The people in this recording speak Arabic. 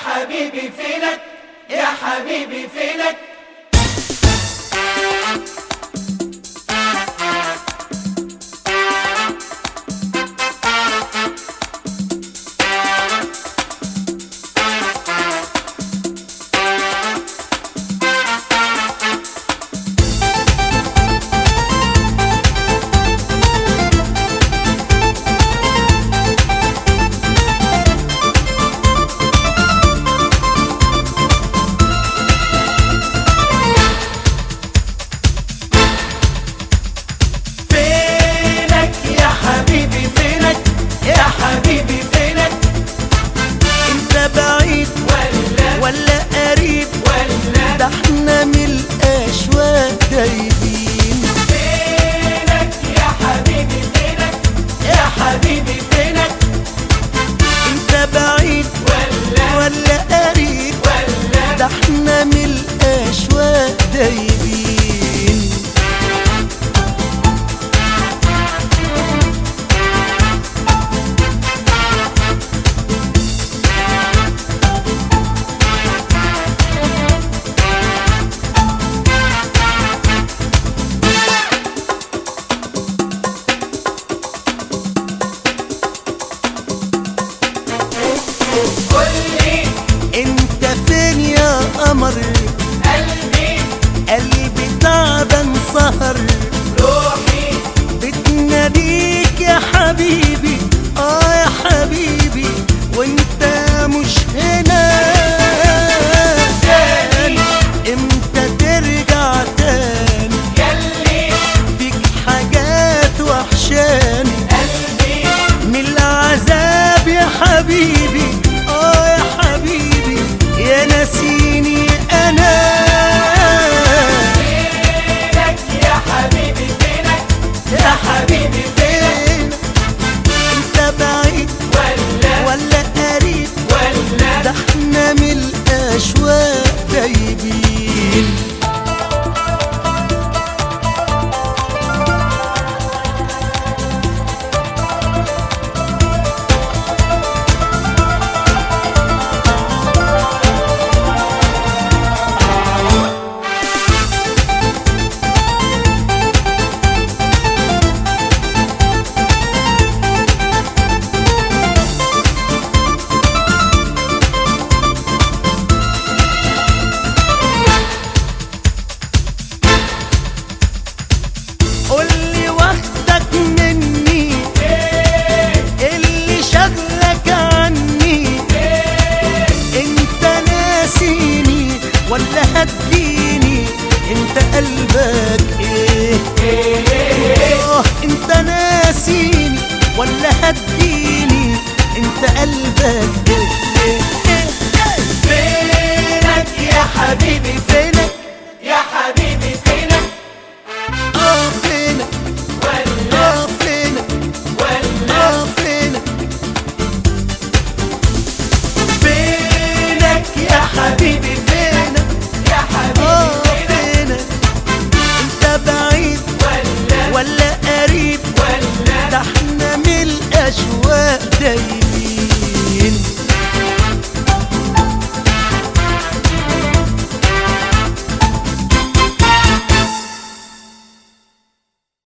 حبيبي فينك يا حبيبي فينك. ولا قريب ده احنا من الاشواق دايبين. فينك يا حبيبي فينك يا حبيبي فينك. انت بعيد ولا قريب ده احنا من الاشواق دايبين. انت فين يا قمر قلبي تعبان سهر. روحي بتناديك يا حبيبي يا حبيبي وانت مش هنا. امتى ترجع تاني يلي فيك حاجات وحشاني قلبي من العذاب يا حبيبي يا حبيبي يا ناسيني انا. فينك يا حبيبي فينك يا حبيبي فينك. انت بعيد ولا قريب ده احنا من الاشواق دايبين. قولي واخدك مني اللي شغلك عني. انت ناسيني ولا هتجيني انت قلبك انت ناسيني ولا هتجيني انت قلبك فينك يا حبيبي فينك يا حبيبي فينك. فينك فينك فينك فينك يا حبيبي فينك يا حبيبي فينك. انت بعيد ولا قريب ده احنا من الاشواق دايبين.